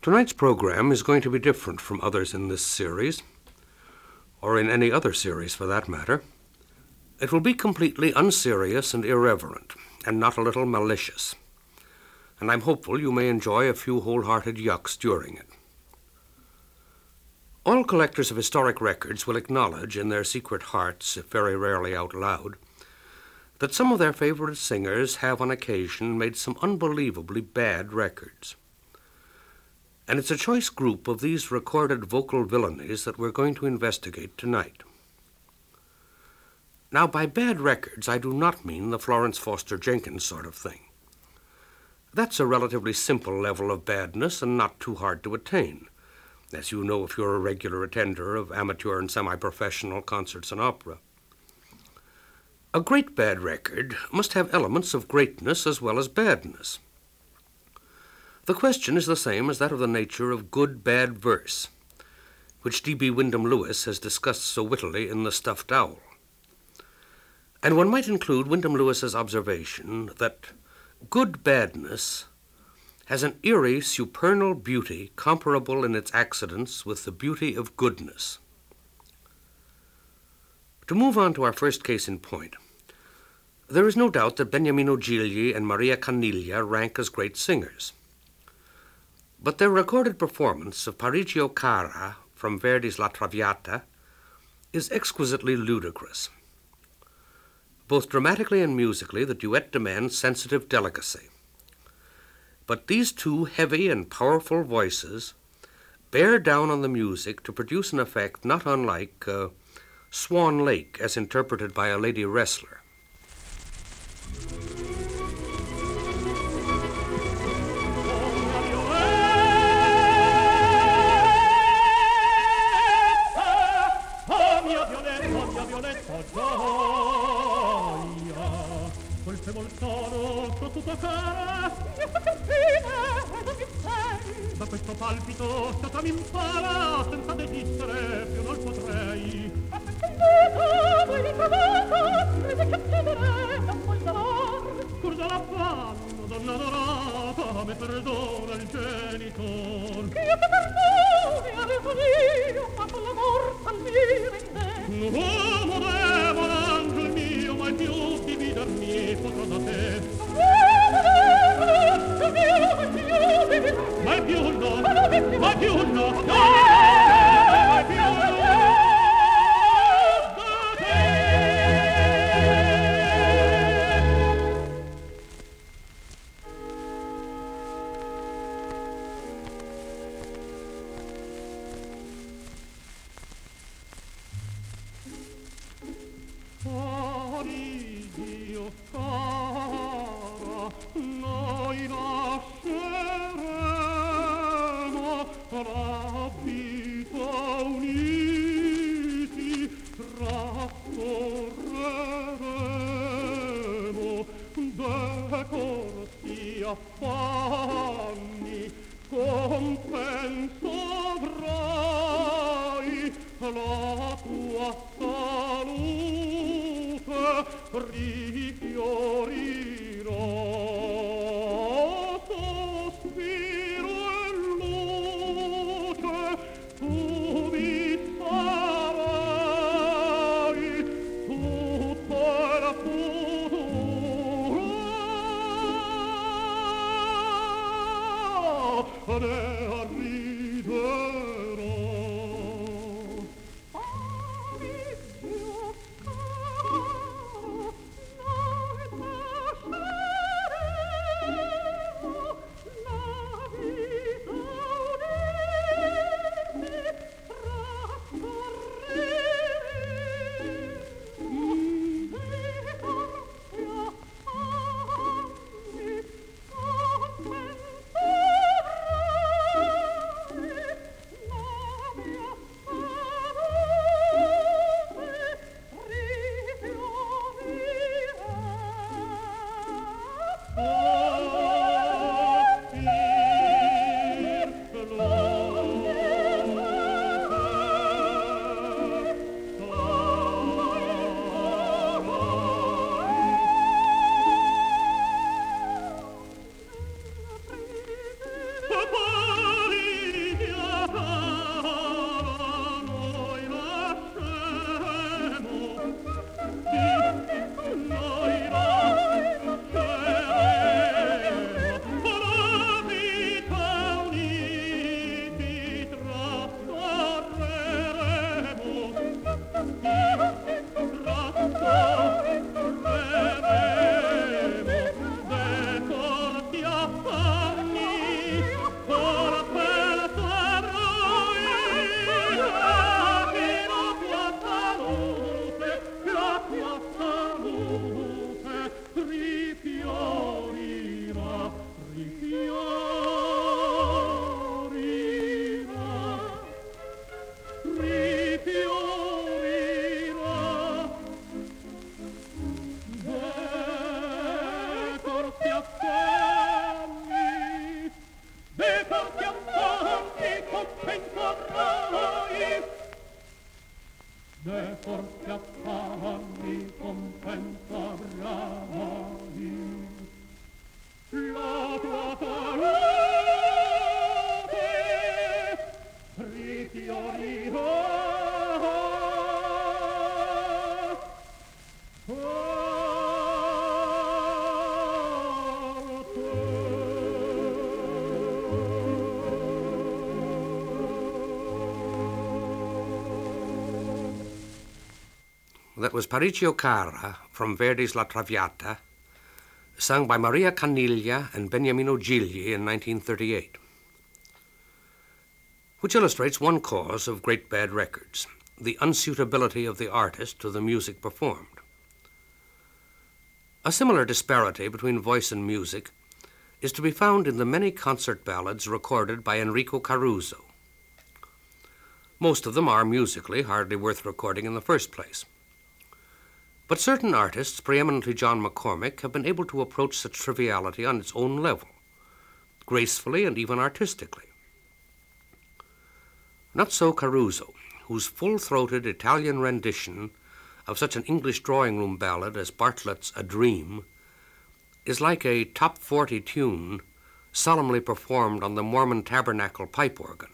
Tonight's program is going to be different from others in this series, or in any other series for that matter. It will be completely unserious and irreverent, and not a little malicious. And I'm hopeful you may enjoy a few wholehearted yucks during it. All collectors of historic records will acknowledge in their secret hearts, if very rarely out loud, that some of their favorite singers have on occasion made some unbelievably bad records. And it's a choice group of these recorded vocal villainies that we're going to investigate tonight. Now, by bad records, I do not mean the Florence Foster Jenkins sort of thing. That's a relatively simple level of badness and not too hard to attain, as you know if you're a regular attender of amateur and semi-professional concerts and opera. A great bad record must have elements of greatness as well as badness. The question is the same as that of the nature of good bad verse, which D.B. Wyndham Lewis has discussed so wittily in The Stuffed Owl. And one might include Wyndham Lewis's observation that good badness has an eerie, supernal beauty comparable in its accidents with the beauty of goodness. To move on to our first case in point, there is no doubt that Beniamino Gigli and Maria Caniglia rank as great singers. But their recorded performance of Parigio Cara from Verdi's La Traviata is exquisitely ludicrous. Both dramatically and musically, the duet demands sensitive delicacy. But these two heavy and powerful voices bear down on the music to produce an effect not unlike Swan Lake as interpreted by a lady wrestler. Da questo palpito sopra mi impara, senza desistere più non potrei. Vuoi ritrovato, crede che chiedere non puoi dar. Scusa l'affanno, donna adorata, me perdona il genitor. Che io ti perdoni, adesso io, ma con l'amor fallire in te. L'uomo debole, angel mio, mai più dividermi potrò da te. Mai più no, mai più no, mai più no. Parigio cara, noi lasceremo la vita uniti, trascorreremo decorsi affanni, compenso avrai la tua salute rifiorirò. Sospiro e luce, tu mi sarai tutto il futuro, ne arriverò. schiaffavami compensa bravi. La tua salute rifiorirà. That was Paricchio Cara from Verdi's La Traviata, sung by Maria Caniglia and Beniamino Gigli in 1938, which illustrates one cause of great bad records, the unsuitability of the artist to the music performed. A similar disparity between voice and music is to be found in the many concert ballads recorded by Enrico Caruso. Most of them are musically hardly worth recording in the first place. But certain artists, preeminently John McCormack, have been able to approach such triviality on its own level, gracefully and even artistically. Not so Caruso, whose full-throated Italian rendition of such an English drawing-room ballad as Bartlett's A Dream is like a top 40 tune solemnly performed on the Mormon Tabernacle pipe organ.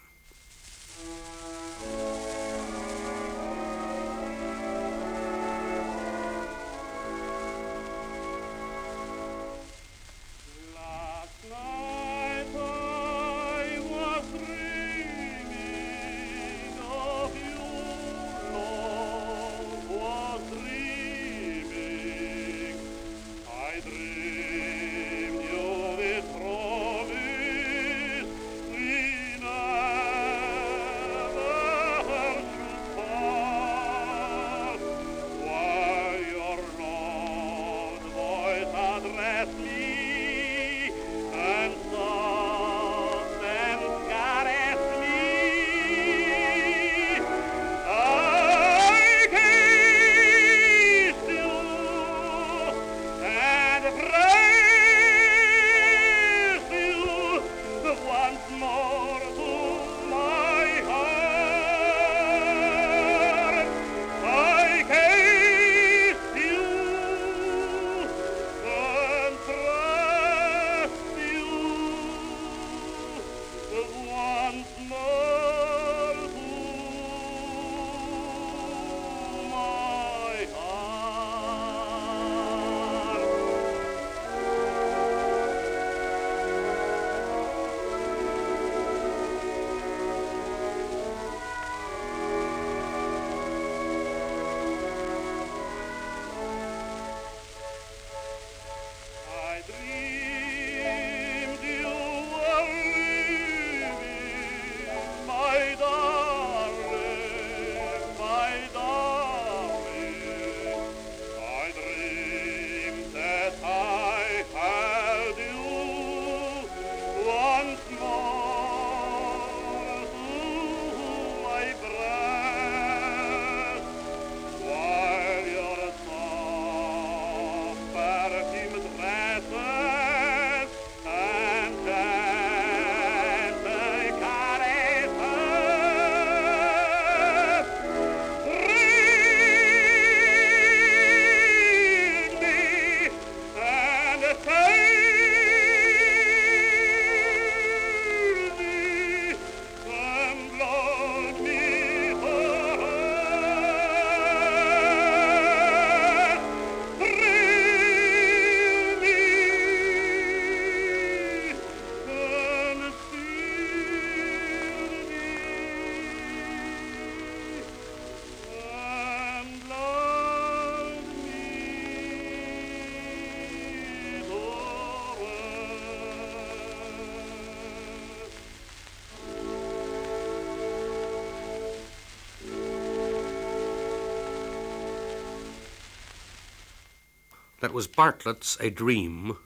That was Bartlett's A Dream,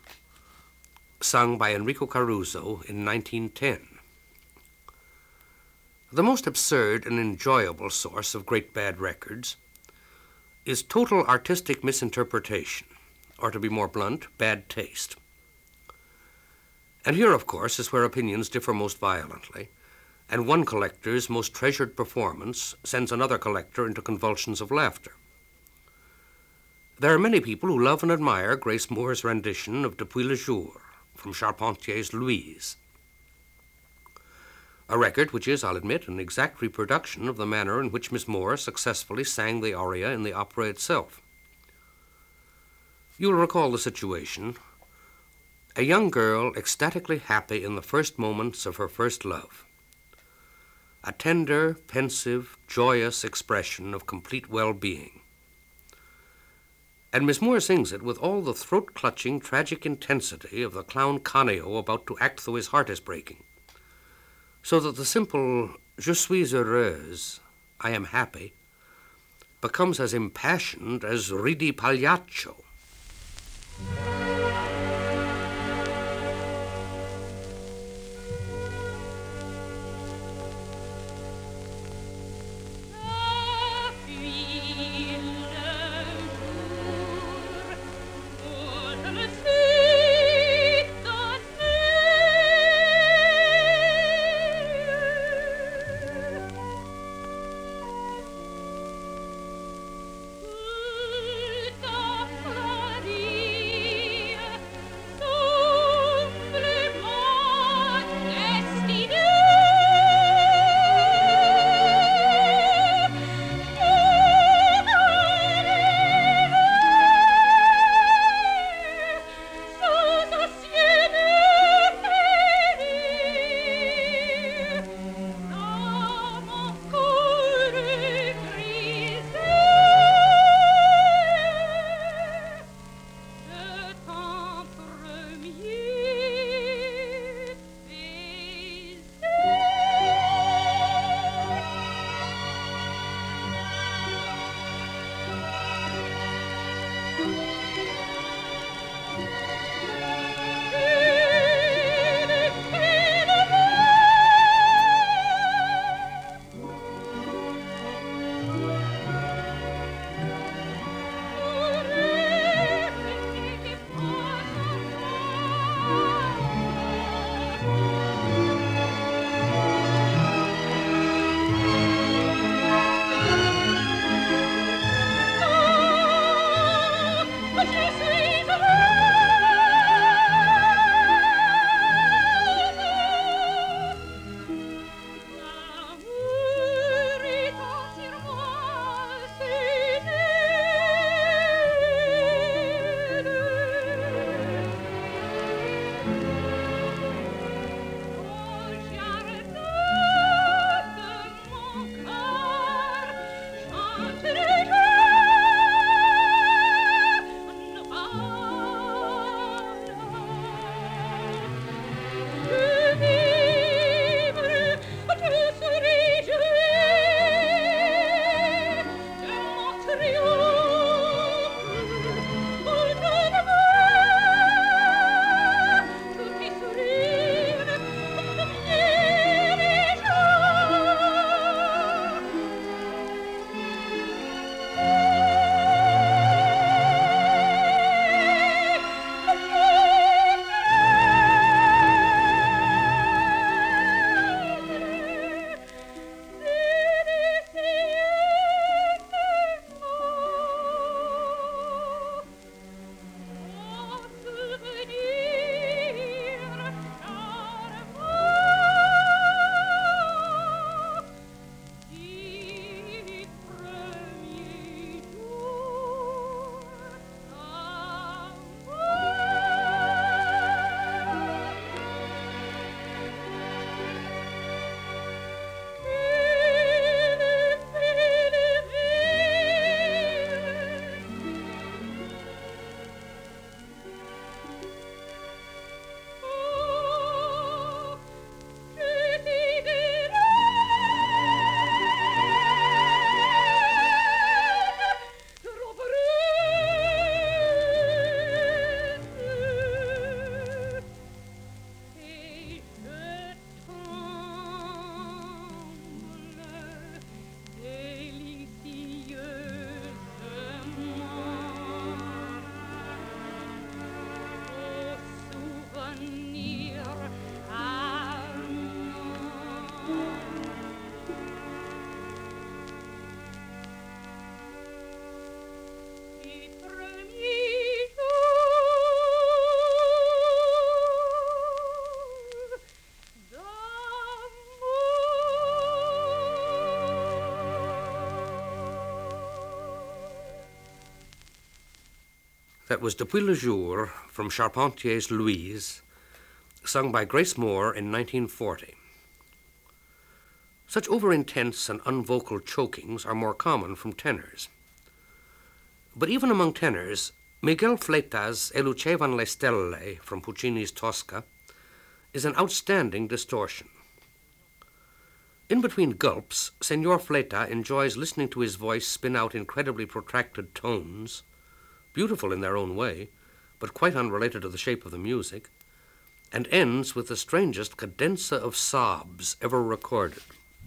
sung by Enrico Caruso in 1910. The most absurd and enjoyable source of great bad records is total artistic misinterpretation, or to be more blunt, bad taste. And here, of course, is where opinions differ most violently, and one collector's most treasured performance sends another collector into convulsions of laughter. There are many people who love and admire Grace Moore's rendition of Depuis le Jour from Charpentier's Louise, a record which is, I'll admit, an exact reproduction of the manner in which Miss Moore successfully sang the aria in the opera itself. You'll recall the situation. A young girl ecstatically happy in the first moments of her first love. A tender, pensive, joyous expression of complete well-being. And Miss Moore sings it with all the throat-clutching, tragic intensity of the clown Canio about to act though his heart is breaking, so that the simple "Je suis heureuse," I am happy, becomes as impassioned as "Ridi Pagliaccio." That was Depuis le Jour from Charpentier's Louise, sung by Grace Moore in 1940. Such over-intense and unvocal chokings are more common from tenors. But even among tenors, Miguel Fleta's E lucevano le stelle from Puccini's Tosca is an outstanding distortion. In between gulps, Senor Fleta enjoys listening to his voice spin out incredibly protracted tones, beautiful in their own way, but quite unrelated to the shape of the music, and ends with the strangest cadenza of sobs ever recorded.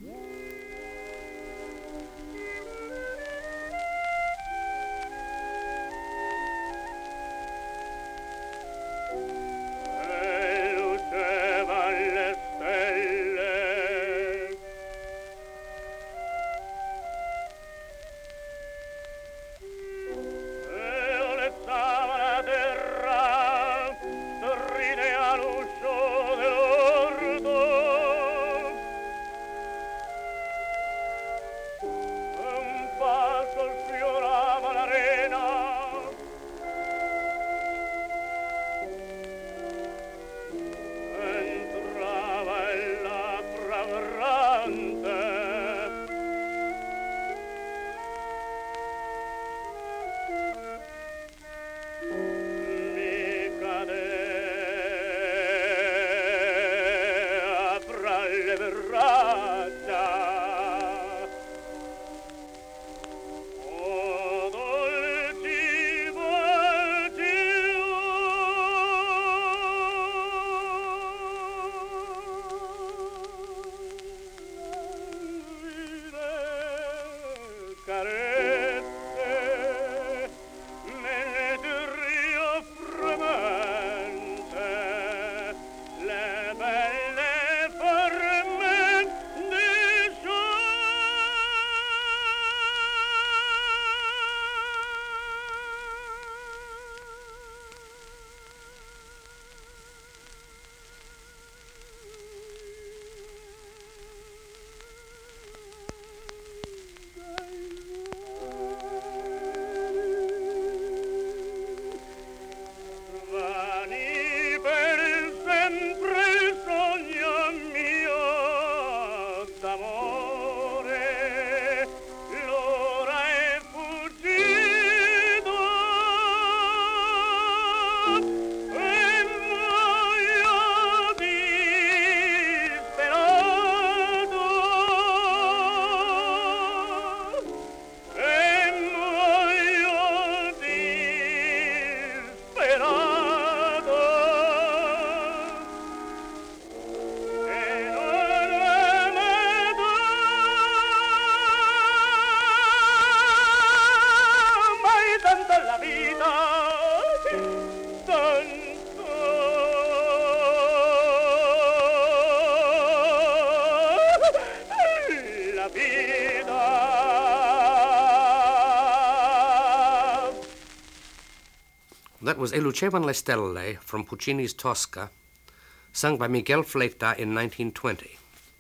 That was E lucevano le stelle from Puccini's Tosca, sung by Miguel Fleta in 1920.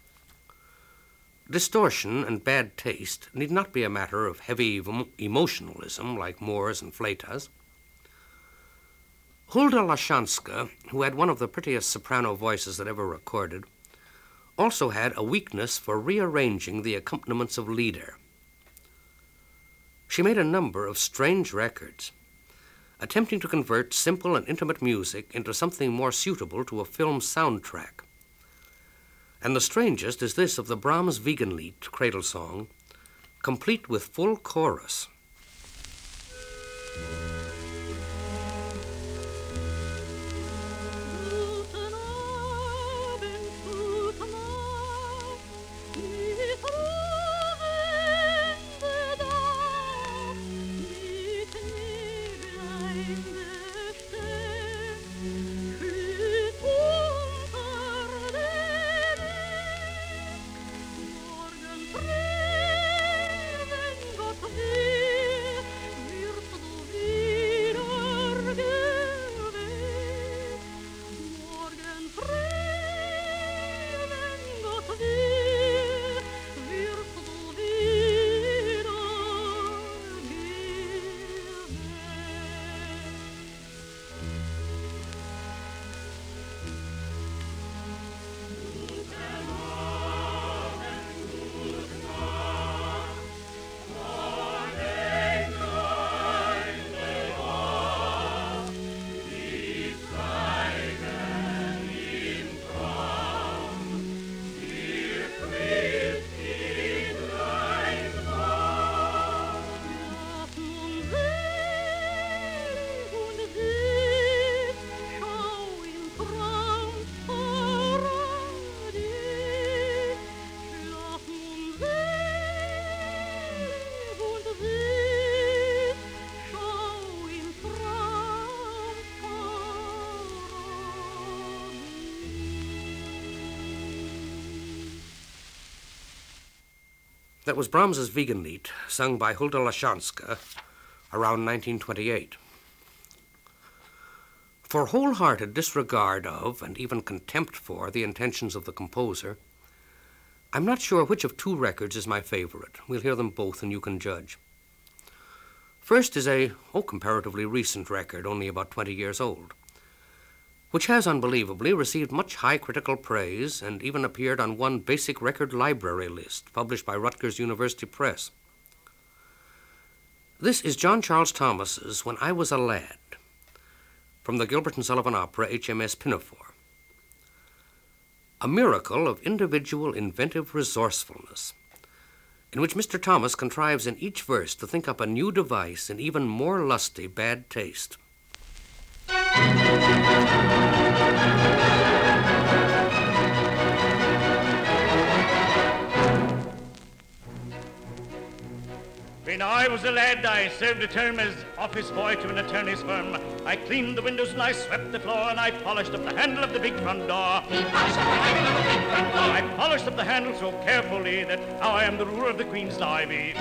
Distortion and bad taste need not be a matter of heavy emotionalism like Moore's and Fleta's. Hulda Lashanská, who had one of the prettiest soprano voices that ever recorded, also had a weakness for rearranging the accompaniments of Lieder. She made a number of strange records, attempting to convert simple and intimate music into something more suitable to a film soundtrack. And the strangest is this of the Brahms Wiegenlied cradle song, complete with full chorus. That was Brahms's Wiegenlied, sung by Hulda Lashanska around 1928. For wholehearted disregard of, and even contempt for, the intentions of the composer, I'm not sure which of two records is my favorite. We'll hear them both and you can judge. First is a, comparatively recent record, only about 20 years old, which has unbelievably received much high critical praise and even appeared on one basic record library list published by Rutgers University Press. This is John Charles Thomas's When I Was a Lad, from the Gilbert and Sullivan opera HMS Pinafore. A miracle of individual inventive resourcefulness, in which Mr. Thomas contrives in each verse to think up a new device in even more lusty bad taste. When I was a lad, I served a term as office boy to an attorney's firm. I cleaned the windows and I swept the floor and I polished up the handle of the big front door. I polished up the handle so carefully that now I am the ruler of the Queen's Navy.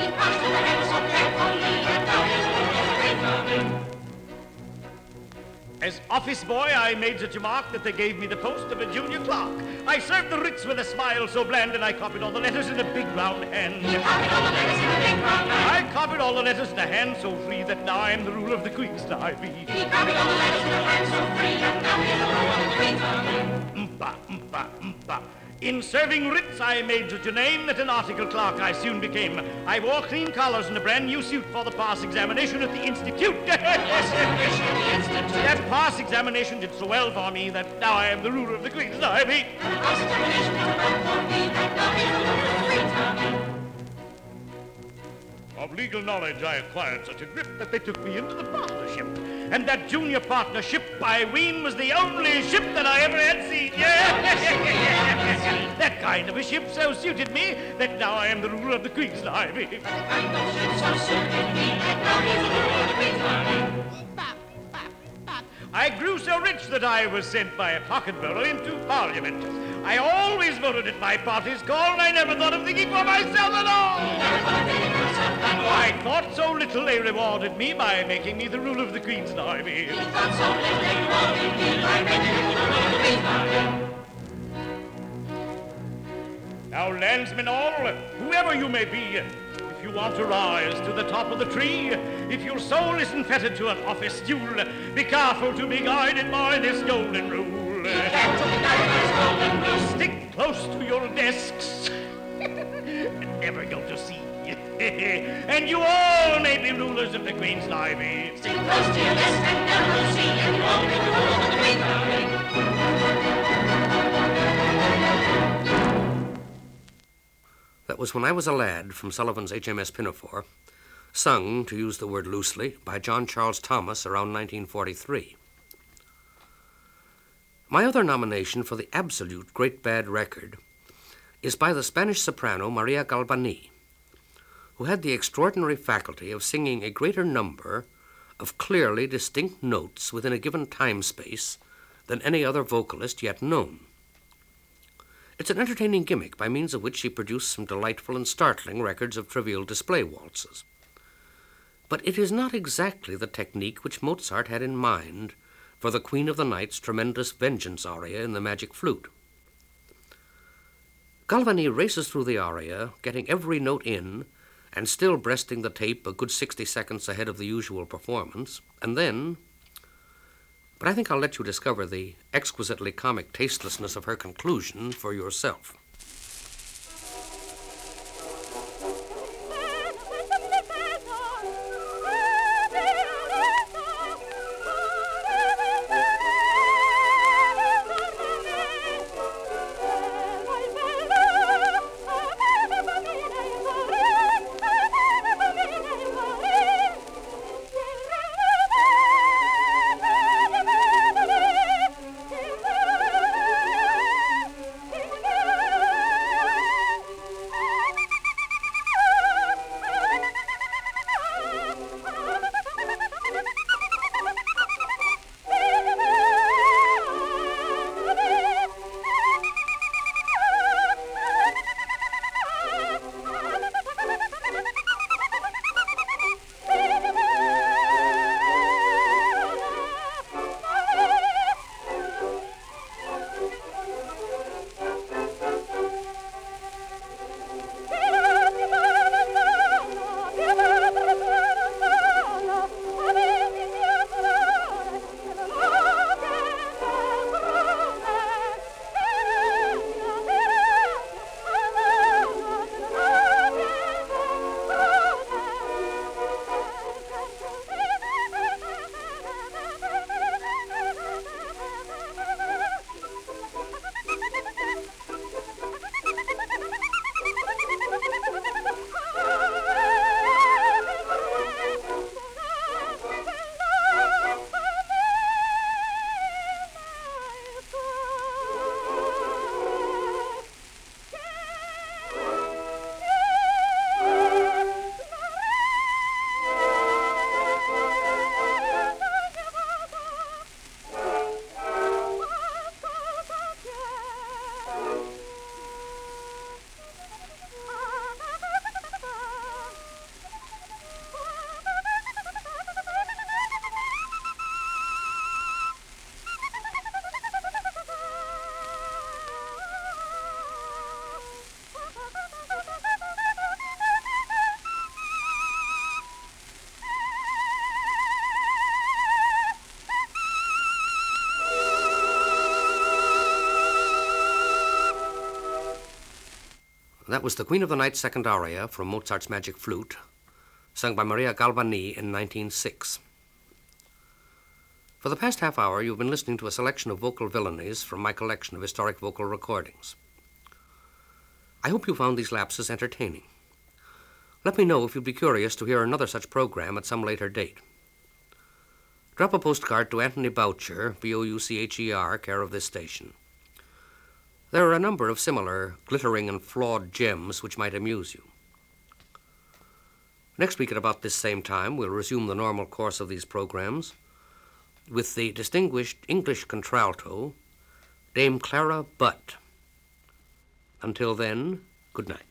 As office boy, I made such a mark that they gave me the post of a junior clerk. I served the writs with a smile so bland, and I copied all the letters in a big round hand. I copied all the letters in a hand so free that now I am the ruler of the Queen's Navy. He copied all the letters in a hand so free, and now he is the ruler of the Queen's Navy. In serving writs, I made such a name that an article clerk I soon became. I wore clean collars and a brand new suit for the pass examination at the Institute. That pass examination did so well for me that now I am the ruler of the Queen's Navy. Of legal knowledge, I acquired such a grip that they took me into the partnership. And that junior partnership, I ween, was the only ship that I ever had seen. That kind of a ship so suited me that now I am the ruler of the Queen's Navy. That kind of ship so suited me that now he is the ruler of the Queen's Navy. I grew so rich that I was sent by a pocket borough into Parliament. I always voted at my party's call, and I never thought of thinking for myself at all. I thought so little they rewarded me by making me the ruler of the Queen's Navy. Now, landsmen all, whoever you may be, if you want to rise to the top of the tree, if your soul isn't fettered to an office stool, be careful to be guided by this golden rule. Stick close to your desks and never go to sea. And you all may be rulers of the Queen's Navy. Stick close to your desk and never go to sea, and you all may be rulers of the Queen's Navy. That was When I Was a Lad from Sullivan's HMS Pinafore, sung, to use the word loosely, by John Charles Thomas around 1943. My other nomination for the absolute great bad record is by the Spanish soprano Maria Galvani, who had the extraordinary faculty of singing a greater number of clearly distinct notes within a given time space than any other vocalist yet known. It's an entertaining gimmick by means of which she produced some delightful and startling records of trivial display waltzes. But it is not exactly the technique which Mozart had in mind for the Queen of the Night's tremendous vengeance aria in The Magic Flute. Galvani races through the aria, getting every note in, and still breasting the tape a good 60 seconds ahead of the usual performance, and then... But I think I'll let you discover the exquisitely comic tastelessness of her conclusion for yourself. That was the Queen of the Night second aria from Mozart's Magic Flute, sung by Maria Galvani in 1906. For the past half hour, you've been listening to a selection of vocal villainies from my collection of historic vocal recordings. I hope you found these lapses entertaining. Let me know if you'd be curious to hear another such program at some later date. Drop a postcard to Anthony Boucher, Boucher, care of this station. There are a number of similar glittering and flawed gems which might amuse you. Next week at about this same time, we'll resume the normal course of these programs with the distinguished English contralto, Dame Clara Butt. Until then, good night.